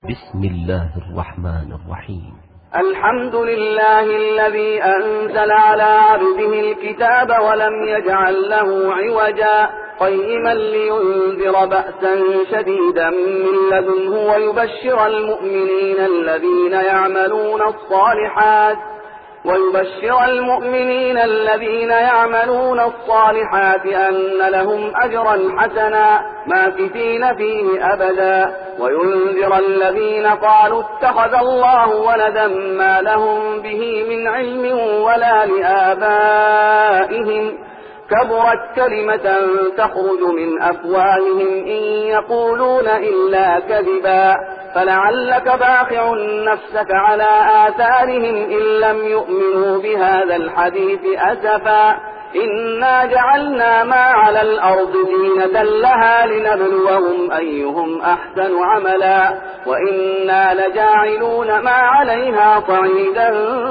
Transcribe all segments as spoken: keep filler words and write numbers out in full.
بسم الله الرحمن الرحيم. الحمد لله الذي أنزل على عبده الكتاب ولم يجعل له عوجا قيما لينذر بأسا شديدا من لدنه ويبشر المؤمنين الذين يعملون الصالحات ويبشر المؤمنين الذين يعملون الصالحات أن لهم أجرا حسنا ماكثين فيه أبدا وينذر الذين قالوا اتخذ الله ولدا ما لهم به من علم ولا لآبائهم كبرت كلمة تخرج من أفواههم إن يقولون إلا كذبا فلعلك باخع نفسك على آثارهم إن لم يؤمنوا بهذا الحديث أسفا إنا جعلنا ما على الأرض زينة لها لنبلوهم أيهم أحسن عملا وإنا لجاعلون ما عليها صعيدا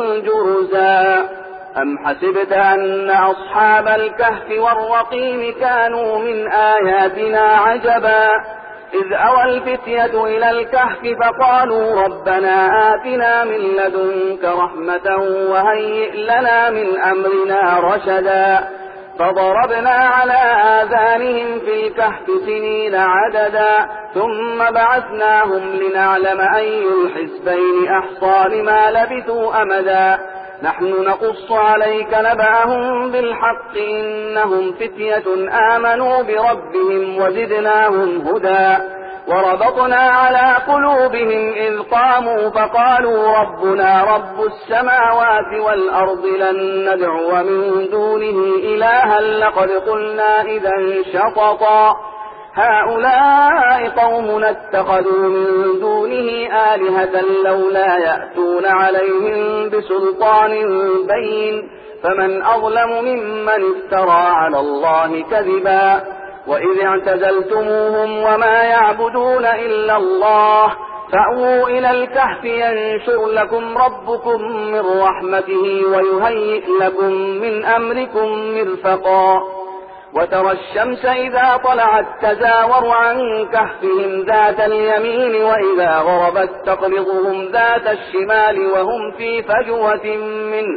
جرزا أم حسبت أن أصحاب الكهف والرقيم كانوا من آياتنا عجبا إذ أوى الفتية إلى الكهف فقالوا ربنا آتنا من لدنك رحمة وهيئ لنا من أمرنا رشدا فضربنا على آذانهم في الكهف سنين عددا ثم بعثناهم لنعلم أي الحزبين أحصى لما لبثوا أمدا نحن نقص عليك نبأهم بالحق إنهم فتية آمنوا بربهم وزدناهم هدى وربطنا على قلوبهم إذ قاموا فقالوا ربنا رب السماوات والأرض لن ندعو من دونه إلها لقد قلنا إذا شططا هؤلاء قومنا اتخذوا من دونه آلهة لولا يأتون عليهم بسلطان بين فمن أظلم ممن افترى على الله كذبا وإذ اعتزلتموهم وما يعبدون إلا الله فأووا إلى الكهف ينشر لكم ربكم من رحمته ويهيئ لكم من أمركم مرفقا وترى الشمس إذا طلعت تزاور عن كهفهم ذات اليمين وإذا غربت تقرضهم ذات الشمال وهم في فجوة منه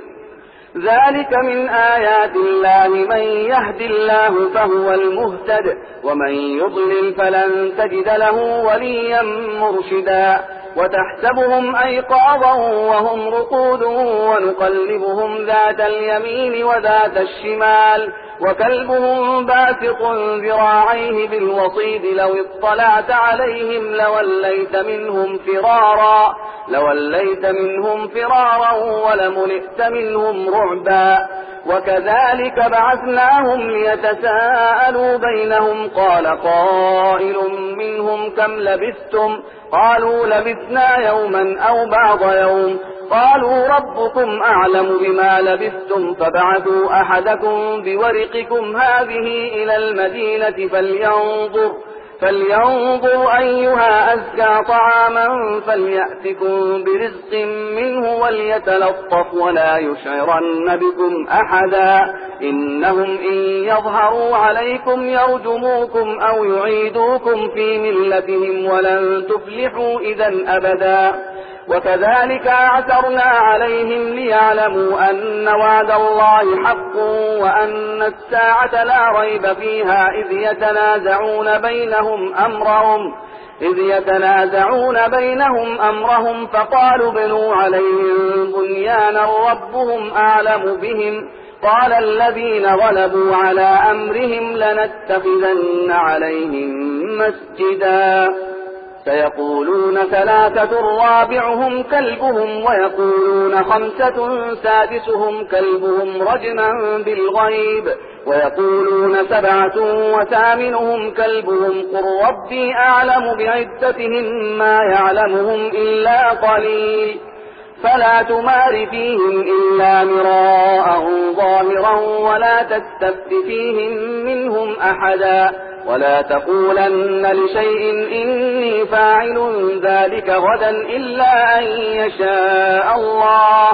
ذلك من آيات الله من يهد الله فهو المهتد ومن يضلل فلن تجد له وليا مرشدا وتحسبهم أيقاظا وهم رقود ونقلبهم ذات اليمين وذات الشمال وكلبهم باسط ذراعيه بالوصيد لو اطلعت عليهم لوليت منهم فرارا لوليت منهم فرارا ولملئت منهم رعبا وكذلك بعثناهم ليتساءلوا بينهم قال قائل منهم كم لبثتم قالوا لبثنا يوما أو بعض يوم قالوا ربكم أعلم بما لبثتم فبعثوا أحدكم بورقكم هذه إلى المدينة فلينظر فلينظر أيها أزكى طعاما فليأتكم برزق منه وليتلطف ولا يشعرن بكم أحدا إنهم إن يظهروا عليكم يرجموكم أو يعيدوكم في ملتهم ولن تفلحوا إذا أبدا وكذلك أعثرنا عليهم ليعلموا أن وعد الله حق وأن الساعة لا ريب فيها إذ يتنازعون بينهم أمرهم إذ يتنازعون بينهم أمرهم فقالوا بنوا عليهم بنيانا ربهم أعلم بهم قال الذين غلبوا على أمرهم لنتخذن عليهم مسجدا سيقولون ثلاثة رابعهم كلبهم ويقولون خمسة سادسهم كلبهم رجما بالغيب ويقولون سبعة وثامنهم كلبهم قل ربي أعلم بعدتهم ما يعلمهم إلا قليل فلا تمار فيهم إلا مراء ظاهرا ولا تستفت فيهم منهم أحدا ولا تقولن لشيء إني فاعل ذلك غدا إلا أن يشاء الله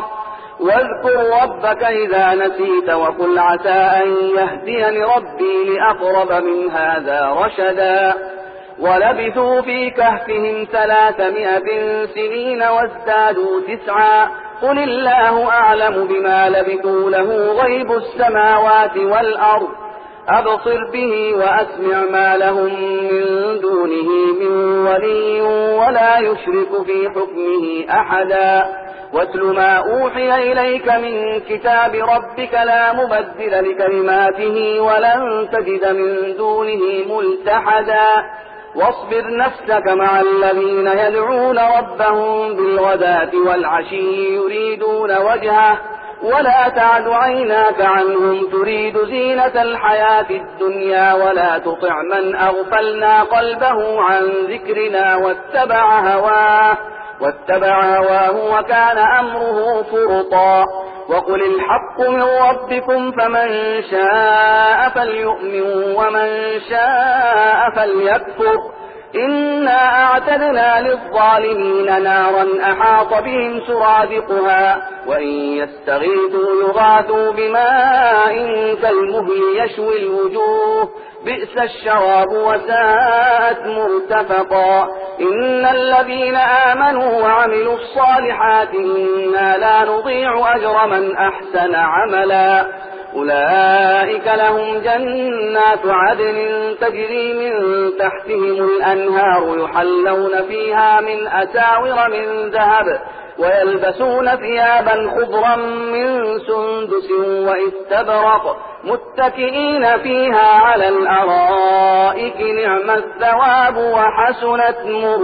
واذكر ربك إذا نسيت وقل عسى أن يهديني ربي لأقرب من هذا رشدا ولبثوا في كهفهم ثلاثمائة سنين وازدادوا تسعا قل الله أعلم بما لبثوا له غيب السماوات والأرض أبصر به وأسمع ما لهم من دونه من ولي ولا يشرك في حكمه أحدا واتل ما أوحي إليك من كتاب ربك لا مبدل لكلماته ولن تجد من دونه ملتحدا واصبر نفسك مع الذين يدعون ربهم بالغداة والعشي يريدون وجهه ولا تعد عيناك عنهم تريد زينة الحياة الدنيا ولا تطع من أغفلنا قلبه عن ذكرنا واتبع هواه واتبع هواه وكان أمره فرطا وقل الحق من ربكم فمن شاء فليؤمن ومن شاء فليكفر إنا أعتدنا للظالمين نارا أحاط بهم سرادقها وإن يستغيثوا يغاثوا بماء كالمهل يشوي الوجوه بئس الشراب وساءت مرتفقا إن الذين آمنوا وعملوا الصالحات إنا لا نضيع أجر من أحسن عملا أولئك لهم جنات عدن تجري من تحتهم الأنهار يحلون فيها من أساور من ذهب ويلبسون ثيابا خضرا من سندس واستبرق متكئين فيها على الأرائك نعم الثواب وحسنت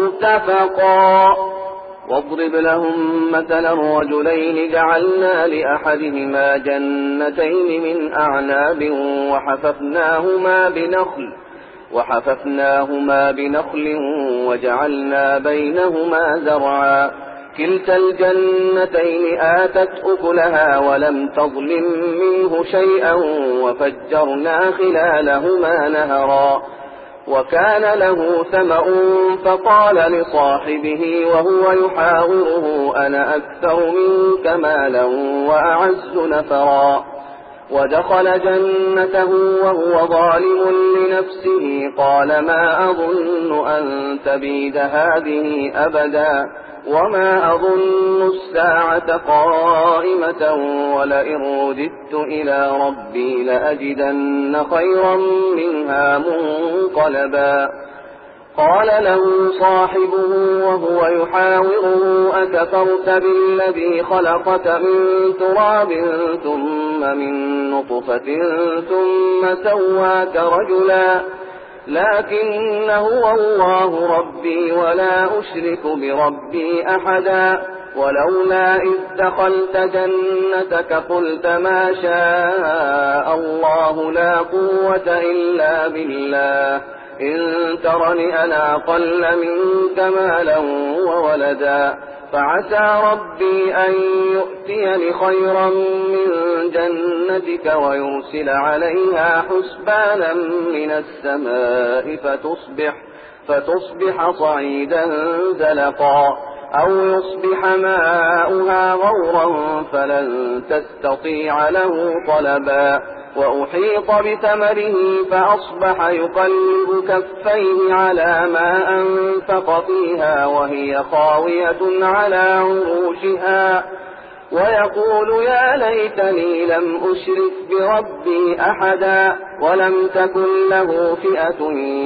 مرتفقا واضرب لهم مثلا الرجلين جعلنا لأحدهما جنتين من أعناب وحففناهما بنخل وحففناهما بنخل وجعلنا بينهما زرعا كلتا الجنتين آتت أكلها ولم تظلم منه شيئا وفجرنا خلالهما نهرا وكان له ثمأ فقال لصاحبه وهو يحاوره أنا أكثر منك مالا وأعز نفرا ودخل جنته وهو ظالم لنفسه قال ما أظن أن تبيد هذه أبدا وما أظن الساعة قائمة ولئن رددت إلى ربي لأجدن خيرا منها منقلبا قال له صاحبه وهو يحاوره أكفرت بالذي خلقك من تراب ثم من نطفة ثم سواك رجلا لكن هو الله ربي ولا أشرك بربي أحدا ولولا إذ دخلت جنتك قلت ما شاء الله لا قوة إلا بالله إن ترني أنا أقل منك مالا وولدا فعسى ربي أن يؤتيني خيرا من جنتك ويرسل عليها حسبانا من السماء فتصبح, فتصبح صعيدا زلقا أو يصبح ماؤها غورا فلن تستطيع له طلبا وأحيط بثمره فأصبح يقلب كفيه على ما أنفق فيها وهي خاوية على عروشها ويقول يا ليتني لم أشرك بربي أحدا ولم تكن له فئة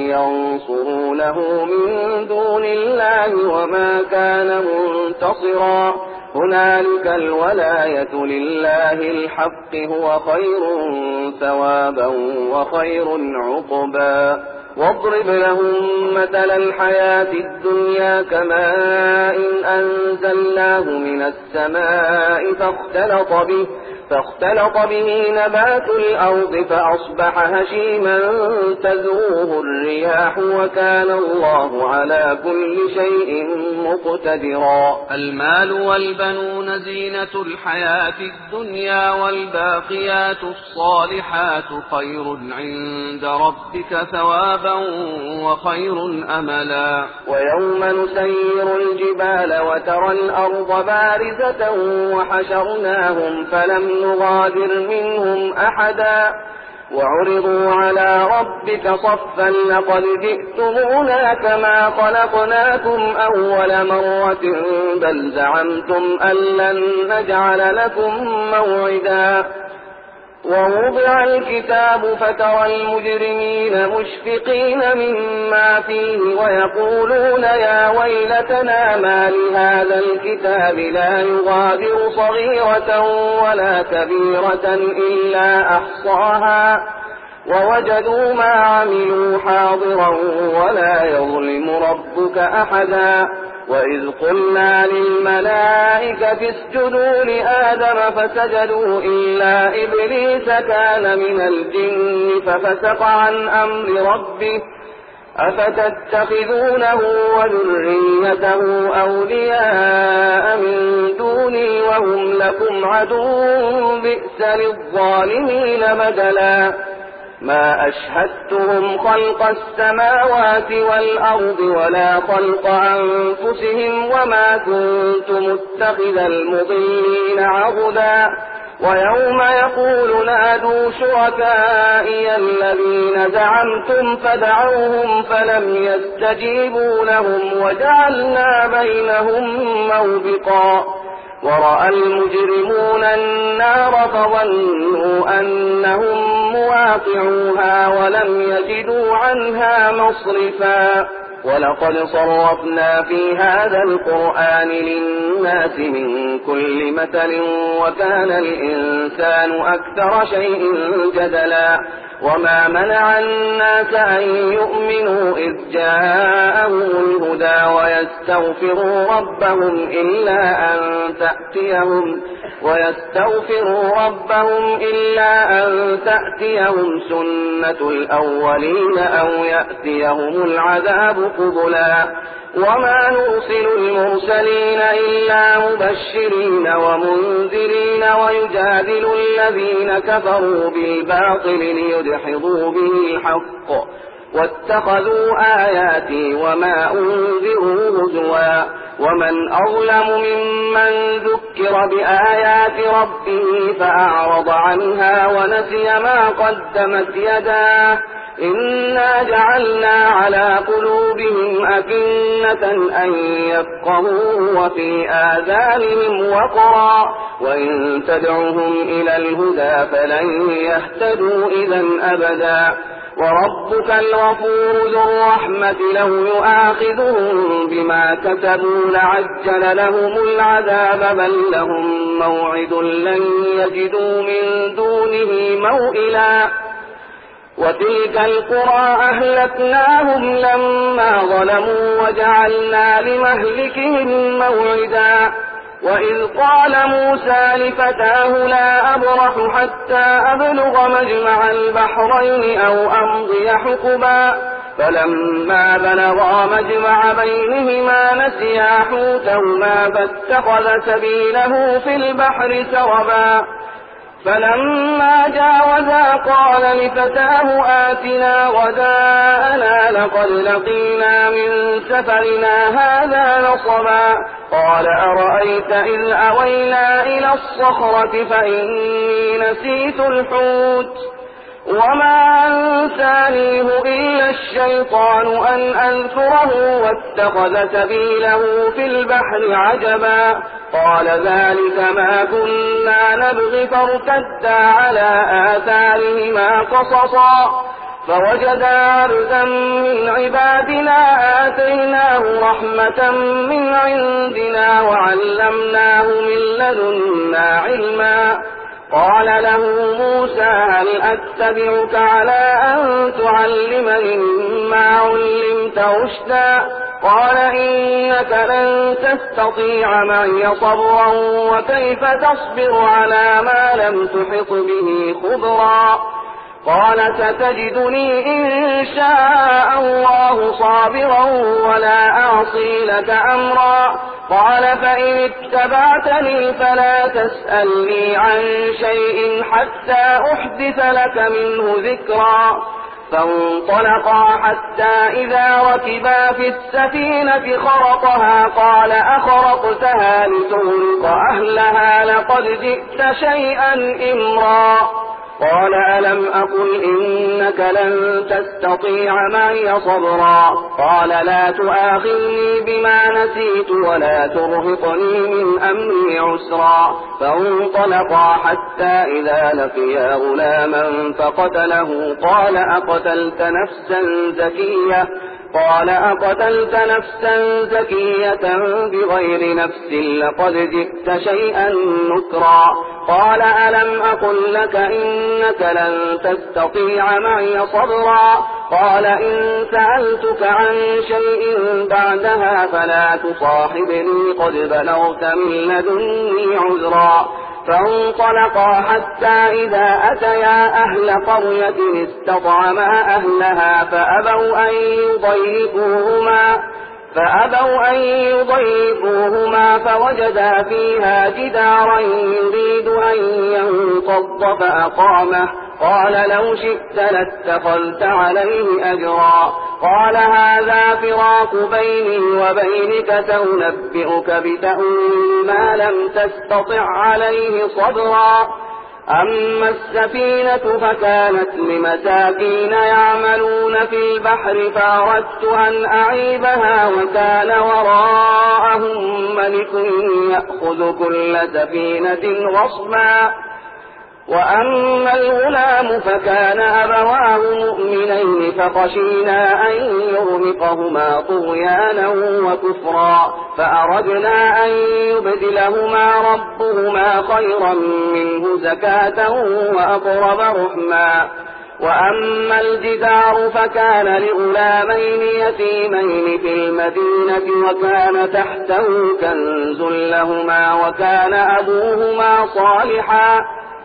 ينصرونه من دون الله وما كان منتصرا هنالك الولاية لله الحق هو خير ثوابا وخير عقبا واضرب لهم مثل الحياة الدنيا كماء إن أنزلناه من السماء فاختلط به فاختلط به نبات الأرض فأصبح هشيما تذروه الرياح وكان الله على كل شيء مقتدرا المال والبنون زينة الحياة الدنيا والباقيات الصالحات خير عند ربك ثوابا وخير أملا ويوم نسير الجبال وترى الأرض بارزة وحشرناهم فلم نغادر منهم أحدا وعرضوا على ربك صفا لقد جئتمونا كما خلقناكم أول مرة بل زعمتم أن لن نجعل لكم موعدا ووضع الكتاب فترى المجرمين مشفقين مما فيه ويقولون يا ويلتنا ما لهذا الكتاب لا يغادر صغيرة ولا كبيرة إلا أحصاها ووجدوا ما عملوا حاضرا ولا يظلم ربك أحدا وإذ قلنا للملائكة اسجدوا لآدم فسجدوا إلا إبليس كان من الجن ففسق عن أمر ربه أفتتخذونه وذريته أولياء من دوني وهم لكم عدو بئس للظالمين بدلا ما أشهدتهم خلق السماوات والأرض ولا خلق أنفسهم وما كنت متخذ المضلين عضدا ويوم يقول نادوا شركائي الذين زعمتم فدعوهم فلم يستجيبوا لهم وجعلنا بينهم موبقا ورأى المجرمون النار فظنوا أنهم مواقعوها ولم يجدوا عنها مصرفا ولقد صرفنا في هذا القرآن للناس من كل مثل وكان الإنسان أكثر شيء جدلا وما منع الناس أن يؤمنوا إذ جاءهم الهدى ويستغفروا ربهم إلا أن تأتيهم ويستغفروا ربهم إلا أن تأتيهم سنة الأولين أو يأتيهم العذاب قبلا وما نرسل المرسلين إلا مبشرين ومنذرين ويجادل الذين كفروا بالباطل ليدحضوا به الحق واتخذوا آياتي وما أنذروا هزوا ومن أظلم ممن ذكر بآيات ربه فأعرض عنها ونسي ما قدمت يداه إنا جعلنا على قلوبهم أكنة أن يفقهوا وفي آذانهم وقرا وإن تدعهم إلى الهدى فلن يهتدوا إذا أبدا وربك الغفور ذو الرحمة لو يؤاخذهم بما كسبوا لعجل لهم العذاب بل لهم موعد لن يجدوا من دونه موئلا وتلك القرى أهلكناهم لما ظلموا وجعلنا لمهلكهم موعدا وإذ قال موسى لفتاه لا أبرح حتى أبلغ مجمع البحرين أو أمضي حقبا فلما بلغا مجمع بينهما نسيا حوتهما فاتخذ سبيله في البحر سربا فلما جاوزا قال لفتاه آتنا غداءنا لقد لقينا من سفرنا هذا نصبا قال أرأيت إذ أوينا إلى الصخرة فإني نسيت الحوت وما أنسانيه إلا الشيطان أن أذكره واتخذ سبيله في البحر عجبا قال ذلك ما كنا نبغي فارتدا على آثارهما قصصا فوجدا عبدا من عبادنا آتيناه رحمة من عندنا وعلمناه من لدنا علما قال له موسى هل أتبعك على أن تعلمني مما علمت رشدا قال إنك لن تستطيع معي صبرا وكيف تصبر على ما لم تحط به خبرا قال ستجدني إن شاء الله صابرا ولا أعصي لك أمرا قال فإن اتبعتني فلا تسألني عن شيء حتى أحدث لك منه ذكرا فانطلقا حتى إذا ركبا في السفينة خرقها قال أخرقتها لتغرق أهلها لقد جئت شيئا إمرا قال ألم أقل إنك لن تستطيع معي صبرا قال لا تؤاخذني بما نسيت ولا ترهقني من أمري عسرا فانطلقا حتى إذا لقيا غلاما فقتله قال أقتلت نفسا زكية قال أقتلت نفسا زكية بغير نفس لقد جئت شيئا نكرا قال ألم أقل لك إنك لن تستطيع معي صبرا قال إن سألتك عن شيء بعدها فلا تصاحبني قد بلغت من لدني عذرا فانطلقا حتى إذا أتيا أهل قرية استطعما أهلها فأبوا أن يضيفوهما فأبوا أن يضيفوهما فوجدا فيها جدارا يريد أن ينقض فأقامه قال لو شئت لاتخذت عليه أجرا قال هذا فراق بيني وبينك سأنبئك بتأويل ما لم تستطع عليه صبرا أما السفينة فكانت لمساكين يعملون في البحر فأردت أن أعيبها وكان وراءهم ملك يأخذ كل سفينة غصبا وأما الغلام فكان أبواه مؤمنين فخشينا أن يرهقهما طغيانا وكفرا فأردنا أن يبدلهما ربهما خيرا منه زكاة وأقرب رحما وأما الجدار فكان لغلامين يتيمين في المدينة وكان تحته كنز لهما وكان أبوهما صالحا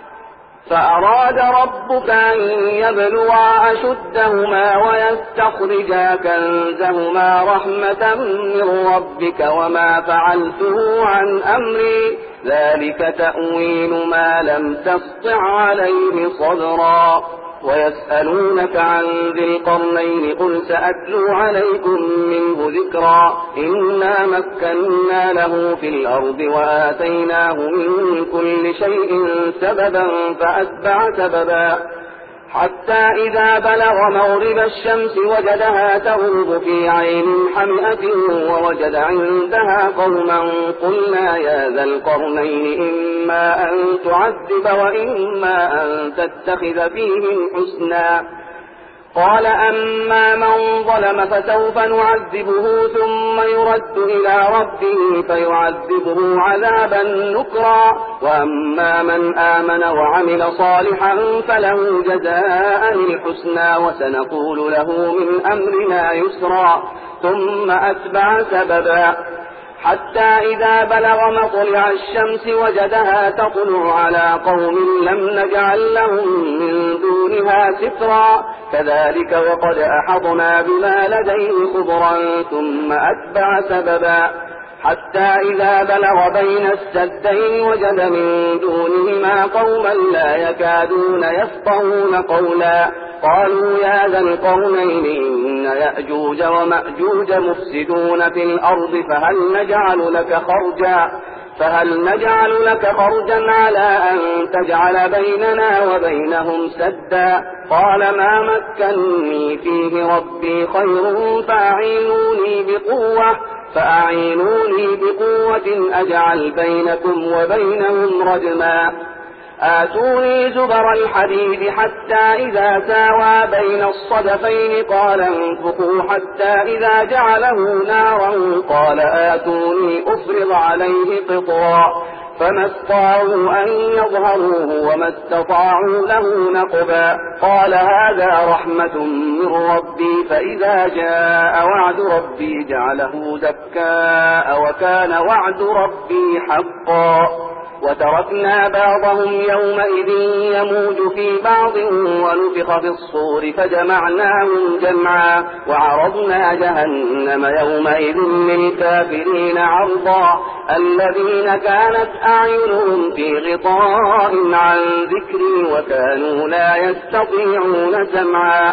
فأراد ربك أن يبلغا أشدهما ويستخرجا كنزهما رحمة من ربك وما فعلته عن أمري ذلك تأويل ما لم تسطع عليه صبرا ويسألونك عن ذي القرنين قل سأتلو عليكم منه ذكرا إنا مكنا له في الأرض وآتيناه من كل شيء سببا فأتبع سببا حتى إذا بلغ مغرب الشمس وجدها تغرب في عين حمئة ووجد عندها قوما قلنا يا ذا القرنين إما أن تعذب وإما أن تتخذ فيهم حسنا قال أما من ظلم فسوف نعذبه ثم يرد إلى ربه فيعذبه عذابا نكرا وأما من آمن وعمل صالحا فله جزاء الحسنى وسنقول له من أمرنا يسرا ثم أتبع سببا حتى إذا بلغ مطلع الشمس وجدها تطلع على قوم لم نجعل لهم من دونها سترا كذلك وقد أحطنا بما لديه خبرا ثم أتبع سببا حتى إذا بلغ بين السدين وجد من دونهما قوما لا يكادون يفقهون قولا قالوا يا ذا القرنين إن يأجوج ومأجوج مفسدون في الأرض فهل نجعل لك خرجا فهل نجعل لك خرجا على أن تجعل بيننا وبينهم سدا قال ما مكنني فيه ربي خير فأعينوني بقوة فأعينوني بقوة أجعل بينكم وبينهم رجما آتوني زبر الحديد حتى إذا ساوى بين الصدفين قال انفخوا حتى إذا جعله نارا قال آتوني أفرغ عليه قطرا فما استطاعوا أن يظهروه وما استطاعوا له نقبا قال هذا رحمة من ربي فإذا جاء وعد ربي جعله دكاء وكان وعد ربي حقا وتركنا بعضهم يومئذ يموج في بعض ونفخ في الصور فجمعناهم جمعا وعرضنا جهنم يومئذ للكافرين عرضا الذين كانت أعينهم في غطاء عن ذكري وكانوا لا يستطيعون سمعا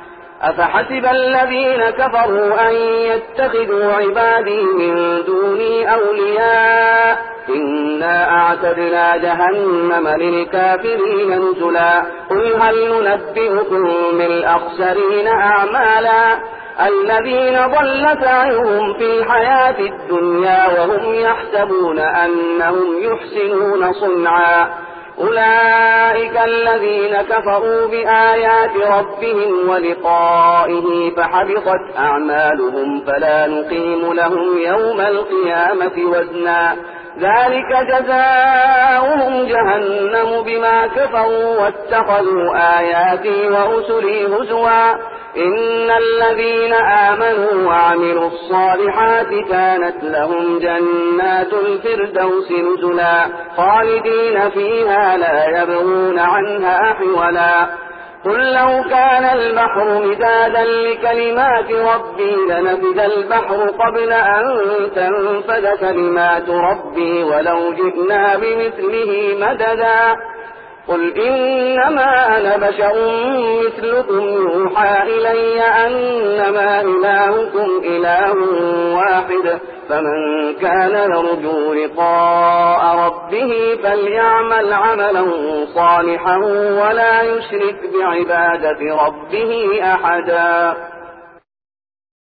أفحسب الذين كفروا أن يتخذوا عبادي من دوني أولياء إنا أعتدنا جهنم للكافرين نزلا قل هل ننبئكم بالأخسرين أعمالا الذين ضل سعيهم في الحياة الدنيا وهم يحسبون أنهم يحسنون صنعا أولئك الذين كفروا بآيات ربهم ولقائه فحبطت أعمالهم فلا نقيم لهم يوم القيامة وزنا ذلك جزاؤهم جهنم بما كفروا واتخذوا آياتي ورسلي هزوا إن الذين آمنوا وعملوا الصالحات كانت لهم جنات الفردوس نزلا خالدين فيها لا يبغون عنها حولا قل لو كان البحر مدادا لكلمات ربي لنفد البحر قبل أن تنفد كلمات ربي ولو جئنا بمثله مددا قل إنما أنا بشر مثلكم يوحى إلي أنما إلهكم إله واحد فمن كان يرجو لقاء ربه فليعمل عملا صالحا ولا يشرك بعبادة ربه أحدا.